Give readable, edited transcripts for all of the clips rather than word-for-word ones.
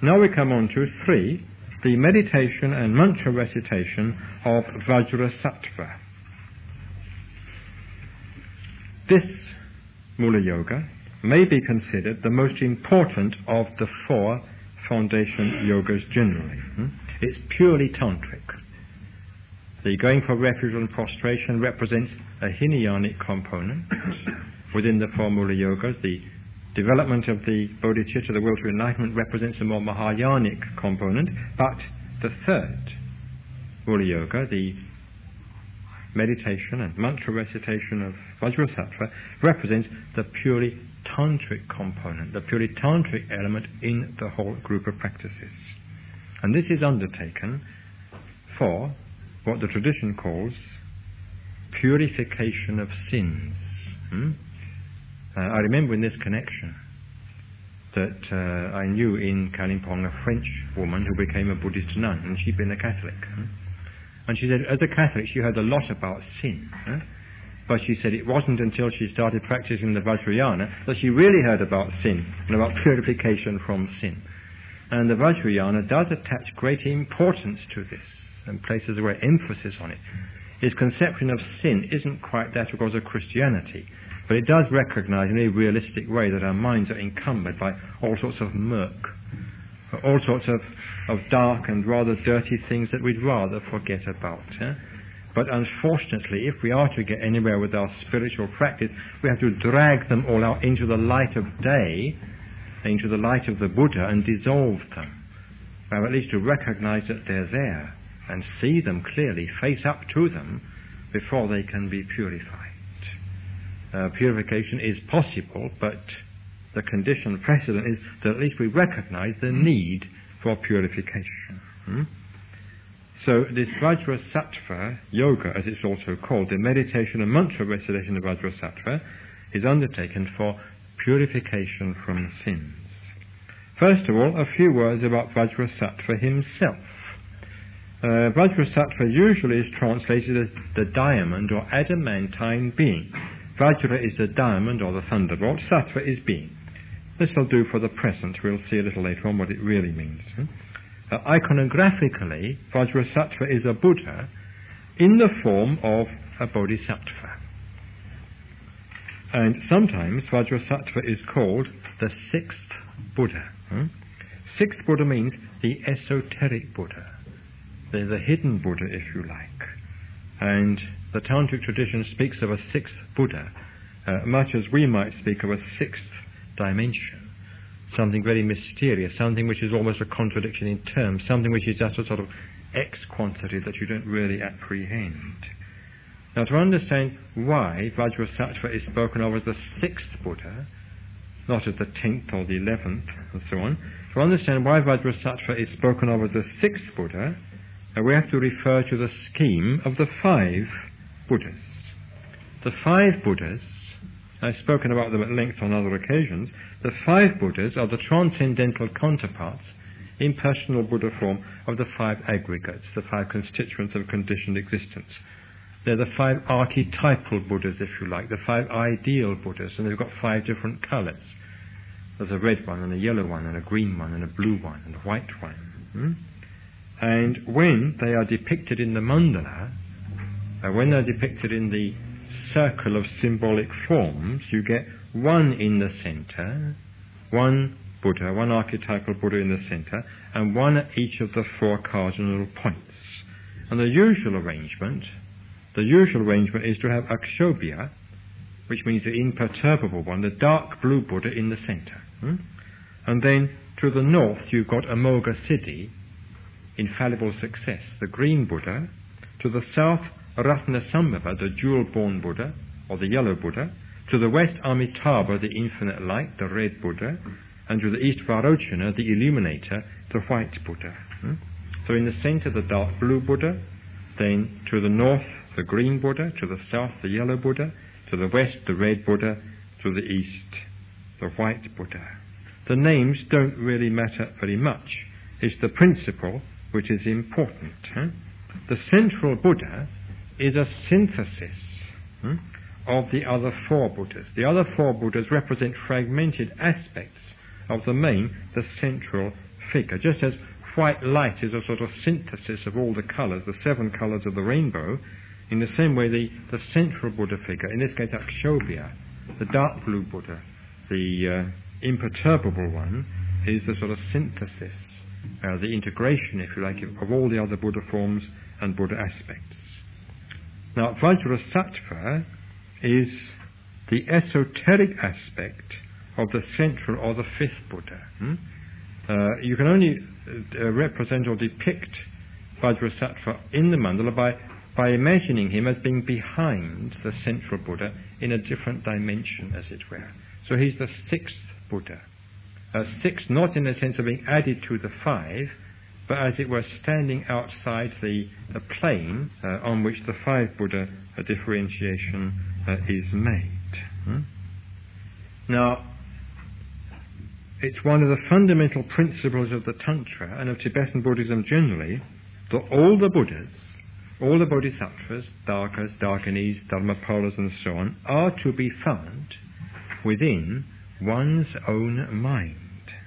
Now we come on to 3, the meditation and mantra recitation of Vajrasattva. This Mula Yoga may be considered the most important of the 4 foundation yogas generally. It's purely tantric. The going for refuge and prostration represents a Hinayanic component within the 4 Mula Yogas. The development of the bodhicitta, the will to enlightenment, represents a more Mahayanic component. But the 3rd Mula Yoga, the meditation and mantra recitation of Vajrasattva, represents the purely tantric component, the purely tantric element in the whole group of practices. And this is undertaken for what the tradition calls purification of sins. I remember in this connection that I knew in Kalimpong a French woman who became a Buddhist nun, and she'd been a Catholic. And she said, as a Catholic, she heard a lot about sin. But she said it wasn't until she started practicing the Vajrayana that she really heard about sin and about purification from sin. And the Vajrayana does attach great importance to this and places a great emphasis on it. His conception of sin isn't quite that of Christianity, but it does recognize in a realistic way that our minds are encumbered by all sorts of murk, all sorts of dark and rather dirty things that we'd rather forget about. But unfortunately, if we are to get anywhere with our spiritual practice, we have to drag them all out into the light of day, into the light of the Buddha, and dissolve them. Or at least to recognize that they're there and see them clearly, face up to them, before they can be purified. Purification is possible, but the condition precedent is that at least we recognize the need for purification. So this Vajrasattva yoga, as it's also called, the meditation and mantra recitation of Vajrasattva, is undertaken for purification from sins. First of all, a few words about Vajrasattva himself. Vajrasattva usually is translated as the diamond or adamantine being. Vajra is the diamond or the thunderbolt, Sattva is being. This will do for the present. We'll see a little later on what it really means. Iconographically, Vajrasattva is a Buddha in the form of a Bodhisattva. And sometimes Vajrasattva is called the 6th Buddha. 6th Buddha means the esoteric Buddha. There's a hidden Buddha, if you like. And the Tantric tradition speaks of a 6th Buddha, much as we might speak of a 6th dimension. Something very mysterious, something which is almost a contradiction in terms, something which is just a sort of X-quantity that you don't really apprehend. Now, to understand why Vajrasattva is spoken of as the 6th Buddha, not as the 10th or the 11th, and so on, to understand why Vajrasattva is spoken of as the 6th Buddha, we have to refer to the scheme of the 5 Buddhas. The 5 Buddhas, I've spoken about them at length on other occasions, the 5 Buddhas are the transcendental counterparts in personal Buddha form of the 5 aggregates, the 5 constituents of conditioned existence. They're the 5 archetypal Buddhas, if you like, the 5 ideal Buddhas, and they've got 5 different colours. There's a red one, and a yellow one, and a green one, and a blue one, and a white one. And when they are depicted in the mandala, when they're depicted in the circle of symbolic forms, you get one in the center, one Buddha, one archetypal Buddha in the center, and one at each of the 4 cardinal points. And the usual arrangement is to have Akshobhya, which means the imperturbable one, the dark blue Buddha in the center. And then to the north you've got Amoga Siddhi, infallible success, the green Buddha. To the south, Ratnasambhava, the jewel-born Buddha, or the yellow Buddha. To the west, Amitabha, the infinite light, the red Buddha. And to the east, Varochana, the illuminator, the white Buddha. So in the center, the dark blue Buddha. Then to the north, the green Buddha. To the south, the yellow Buddha. To the west, the red Buddha. To the east, the white Buddha. The names don't really matter very much. It's the principle which is important. The central Buddha is a synthesis of the other 4 Buddhas. The other 4 Buddhas represent fragmented aspects of the central figure, just as white light is a sort of synthesis of all the colours, the 7 colours of the rainbow. In the same way, the central Buddha figure, in this case Akshobhya, the dark blue Buddha, the imperturbable one, is the sort of synthesis, the integration, if you like, of all the other Buddha forms and Buddha aspects. Now, Vajrasattva is the esoteric aspect of the central or the 5th Buddha. You can only represent or depict Vajrasattva in the mandala by imagining him as being behind the central Buddha in a different dimension, as it were. So he's the 6th Buddha. 6 not in the sense of being added to the 5, but as it were standing outside the plane on which the 5 Buddha differentiation is made. Now, it's one of the fundamental principles of the Tantra and of Tibetan Buddhism generally that all the Buddhas, all the Bodhisattvas, Darkas, Darkinis, Dharmapalas and so on, are to be found within one's own mind.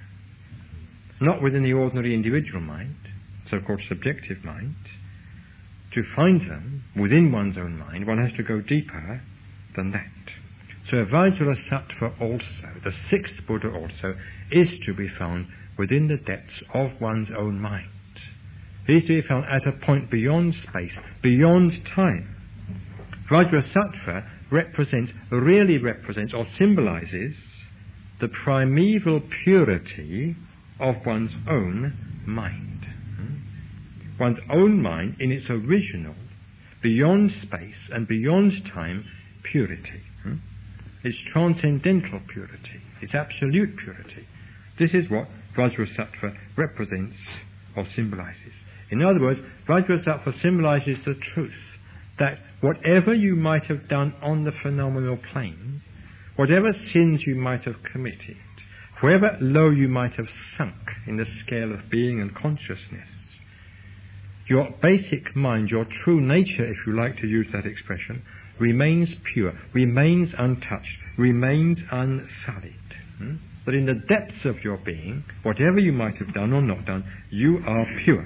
Not within the ordinary individual mind, so-called subjective mind. To find them within one's own mind, one has to go deeper than that. So Vajrasattva also, the 6th Buddha also, is to be found within the depths of one's own mind. He is to be found at a point beyond space, beyond time. Vajrasattva really represents or symbolizes the primeval purity of one's own mind. One's own mind in its original, beyond space and beyond time, purity. Its transcendental purity, its absolute purity. This is what Vajrasattva represents or symbolizes. In other words, Vajrasattva symbolizes the truth that whatever you might have done on the phenomenal plane, whatever sins you might have committed, however low you might have sunk in the scale of being and consciousness, your basic mind, your true nature, if you like to use that expression, remains pure, remains untouched, remains unsullied. That in the depths of your being, whatever you might have done or not done, you are pure.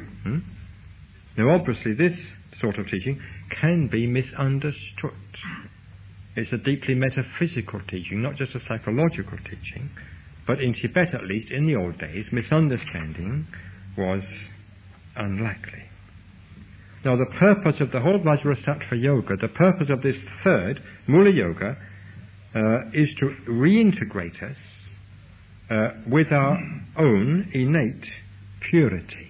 Now obviously this sort of teaching can be misunderstood. It's a deeply metaphysical teaching, not just a psychological teaching, but in Tibet at least, in the old days, misunderstanding was unlikely. Now the purpose of the whole Vajrasattva Yoga, the purpose of this 3rd, Mula Yoga, is to reintegrate us with our own innate purity.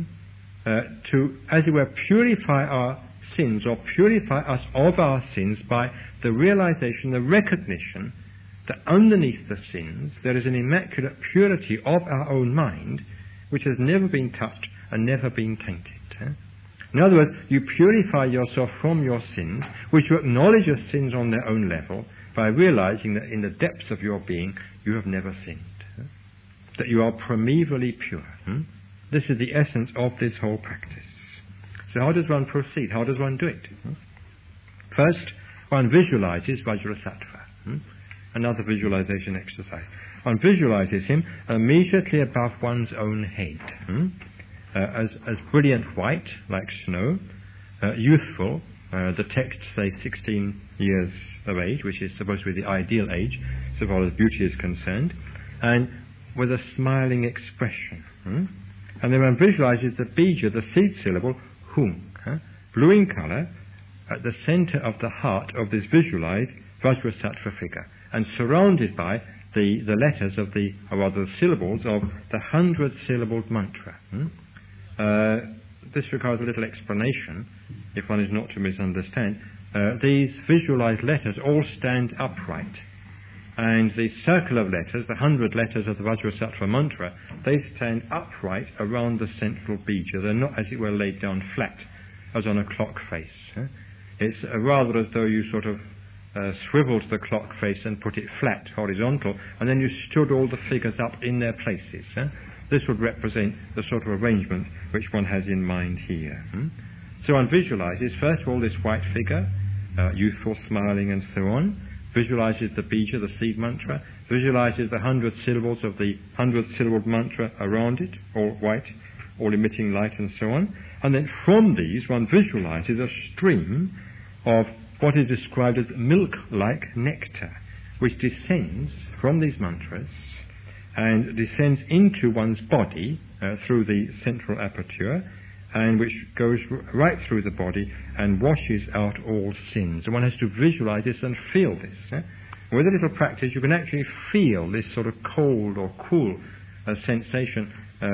To, as it were, purify our sins or purify us of our sins by the realization, the recognition that underneath the sins there is an immaculate purity of our own mind which has never been touched and never been tainted. In other words, you purify yourself from your sins, which you acknowledge as sins on their own level, by realizing that in the depths of your being you have never sinned, that you are primevally pure. This is the essence of this whole practice. So how does one proceed? How does one do it? First, one visualizes Vajrasattva. Another visualization exercise. One visualizes him immediately above one's own head. As brilliant white, like snow, youthful, the texts say 16 years of age, which is supposed to be the ideal age, so far as beauty is concerned, and with a smiling expression. And then one visualizes the bija, the seed syllable, hum, blue in color, at the center of the heart of this visualized Vajrasattva figure, and surrounded by the letters of the syllables of the 100-syllabled mantra. This requires a little explanation, if one is not to misunderstand. These visualized letters all stand upright, and the circle of letters, the 100 letters of the Vajrasattva mantra, they stand upright around the central bija. They're not, as it were, laid down flat, as on a clock face. It's rather as though you sort of swiveled the clock face and put it flat, horizontal, and then you stood all the figures up in their places. This would represent the sort of arrangement which one has in mind here. So one visualizes, first of all, this white figure, youthful, smiling, and so on, visualizes the bija, the seed mantra, visualizes the 100 syllables of the 100-syllable mantra around it, all white, all emitting light and so on. And then from these one visualizes a stream of what is described as milk-like nectar, which descends from these mantras and descends into one's body through the central aperture, and which goes right through the body and washes out all sins. And one has to visualize this and feel this. With a little practice, you can actually feel this sort of cold or cool sensation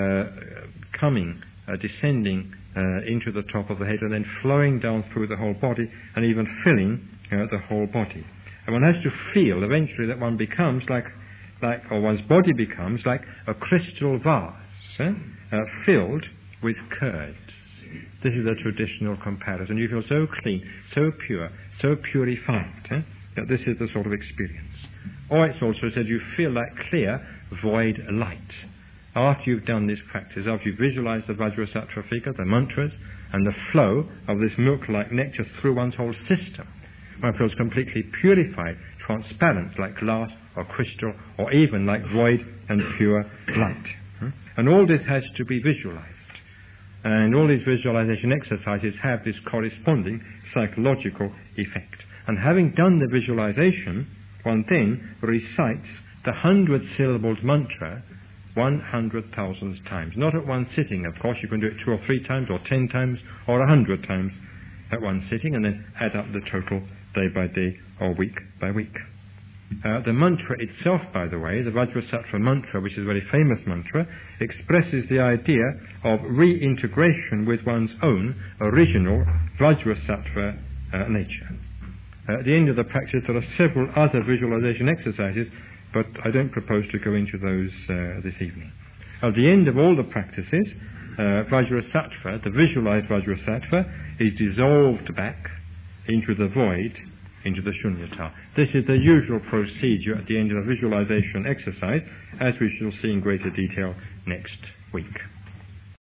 descending into the top of the head and then flowing down through the whole body and even filling the whole body. And one has to feel eventually that one becomes or one's body becomes like a crystal vase filled with curds. This is a traditional comparison. You feel so clean, so pure, so purified that this is the sort of experience. Or it's also said you feel like clear, void light. After you've done this practice, after you've visualized the Vajrasattva figure, the mantras, and the flow of this milk-like nectar through one's whole system, one feels completely purified, transparent, like glass or crystal, or even like void and pure light. And all this has to be visualized. And all these visualization exercises have this corresponding psychological effect. And having done the visualization, one then recites the 100-syllabled mantra 100,000 times. Not at one sitting, of course. You can do it 2 or 3 times, or 10 times, or 100 times at one sitting, and then add up the total day by day or week by week. The mantra itself, by the way, the Vajrasattva mantra, which is a very famous mantra, expresses the idea of reintegration with one's own original Vajrasattva nature. At the end of the practice, there are several other visualization exercises, but I don't propose to go into those this evening. At the end of all the practices, Vajrasattva, the visualized Vajrasattva, is dissolved back into the void, into the shunyata. This is the usual procedure at the end of a visualization exercise, as we shall see in greater detail next week.